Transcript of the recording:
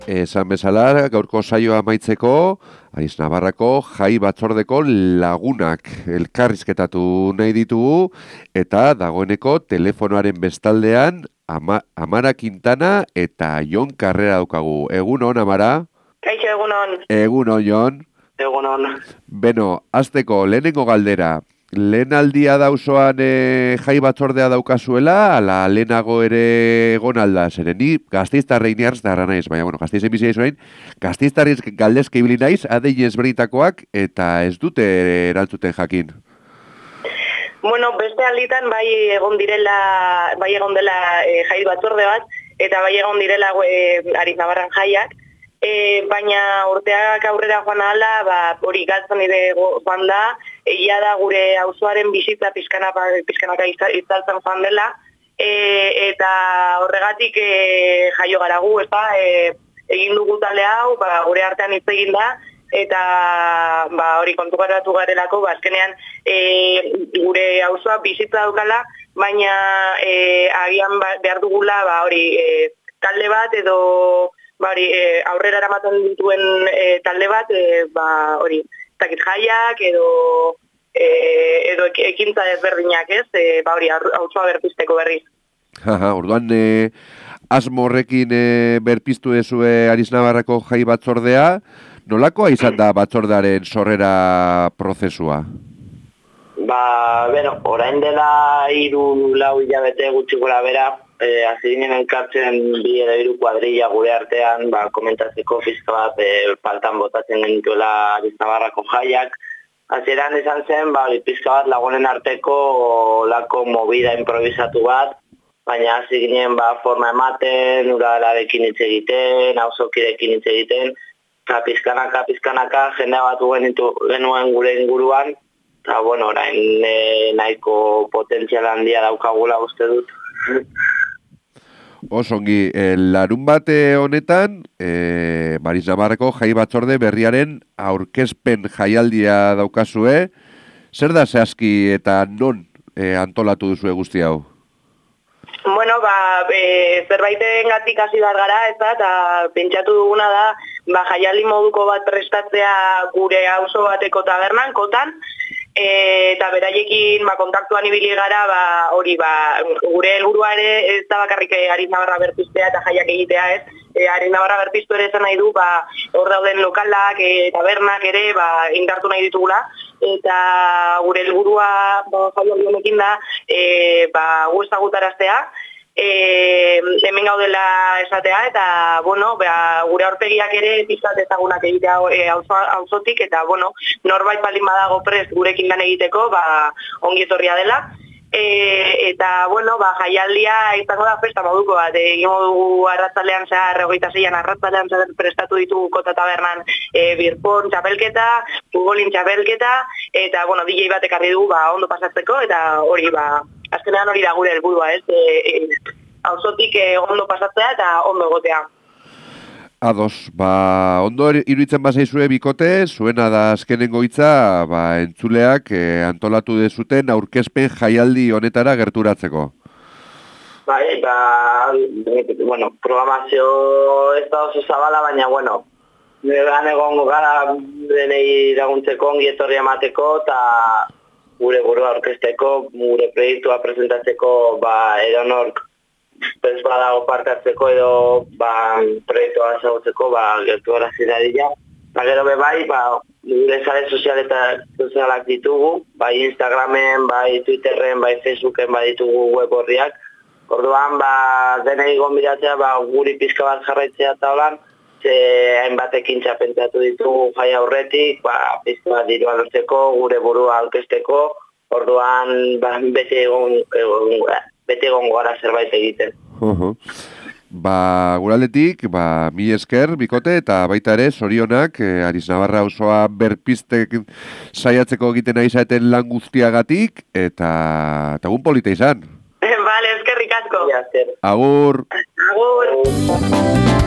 Esan bezala, gaurko saioa amaitzeko, Ariz Navarrako jai batzordeko lagunak elkarrizketatu nahi ditugu, eta dagoeneko telefonoaren bestaldean Amara Quintana eta Jon Carrera daukagu. Egunon, Amara? Kaixo, egunon. Egunon, Jon? Egunon. Beno, hasteko lehenengo galdera. Lehen aldia dauzoan jai batzordea daukazuela, ala lehenago ere egon alda, zeren ni Gasteiztarrein jartzarra naiz, baina, bueno, Gasteizen bizi naiz, Gasteiztarriz galdezka ibili naiz, adein ezberdintakoak, eta ez dute erantzuten jakin. Bueno, beste alditan bai egon dela jai batzorde bat, eta bai egon direla Ariz Navarran jaiak, baina urteak aurrera joan ahala, hori galtzen ere joan da, egia da gure auzoaren bizitza pizkanaka itzaltzen joan dela, eta horregatik jaio gara gu, egin dugu talde hau, gure artean hitz egin da, eta hori kontukaratu garelako, azkenean gure auzoa bizitza daukala, baina agian behar dugula talde bat edo aurrera eramaten dituen talde bat, zakit jaiak edo ekintza ezberdinak, ez? Auzoa berpizteko berriz. Orduan, asmo horrekin berpiztu dezue Ariz Navarrako jai batzordea, nolakoa izan da batzordearen sorrera prozesua? Orain dela 3-4 hilabete gutxi gora bera, hasi ginen elkartzen 2 kuadrilla gure artean, komentatzeko pizka bat faltan botatzen genituela Ariz Navarrako jaiak. Hasieran izan zen, pizka bat lagunen arteko lako movida improvisatu bat, baina hasi ginen forma ematen, uralarekin hitz egiten, auzokideekin hitz egiten, eta pizkanaka jendea batu genuen gure inguruan, eta orain nahiko potentzial handia daukagula uste dut. Osongi, larun bate honetan, Ariz Navarrako jai batzorde berriaren aurkezpen jaialdia daukazue. Zer da zehazki eta non antolatu duzue guzti hau? Bueno, zerbaiten gatik hasi behar gara, eta pentsatu duguna da, jaialdi moduko bat prestatzea gure auzo bateko tabernan, kotan, eta beraiekin kontaktuan ibili gara, gure helburua ere ez da bakarrik Ariz Navarra berpiztea eta jaiak egitea, ez? Ariz Navarra berpiztu ere esan nahi du, hor dauden lokalak, tabernak ere, indartu nahi ditugula, eta gure helburua jaialdi honekin da, gu ezagutaraztea, hemen gaudela esatea, eta, gure aurpegiak ere pizkat ezagunak egitea auzotik, eta, norbait baldin badago prest gurekin lan egiteko, ongi etorria dela. Eta, jaialdia izango da festa moduko bat, egingo dugu arratzalean zehar, 26an arratzalean zehar prestatu ditugu kota tabernan birpon txapelketa, futbolin txapelketa, eta, DJ bat ekarri dugu ondo pasatzeko, eta hori, azkenean hori da gure helburua, ez? Auzotik ondo pasatzea eta ondo egotea. Ados, ondo iruditzen bazaizue bikote, zuena da azkenengo hitza, entzuleak antolatu dezuten aurkezpen jaialdi honetara gerturatzeko. Programazio ez da oso zabala, baina, negan egongo gara denei laguntzeko, ongi etorri emateko, eta gure burua aurkezteko, gure proiektua presentatzeko, edonork ez badago parte hartzeko edo proiektua ezagutzeko gertu horazi dadila. Gero gure sare sozialak ditugu, Instagramen, Twitterren, Facebooken ditugu web horriak. Orduan, denei gonbidatzea, guri pizka bat jarraitzea eta holan, hainbat ekintza pentsatu ditugu jai aurretik, pizka bat dirua lortzeko, gure burua aurkezteko, orduan bete egongo gara zerbait egiten. Guraldetik, mi esker, bikote, eta baita ere, zorionak, Ariz Navarra auzoa berpiztek saiatzeko egiten ari zaeten lan guztiagatik, eta egun polita izan. Vale, eskerrik asko. Agur. Agur.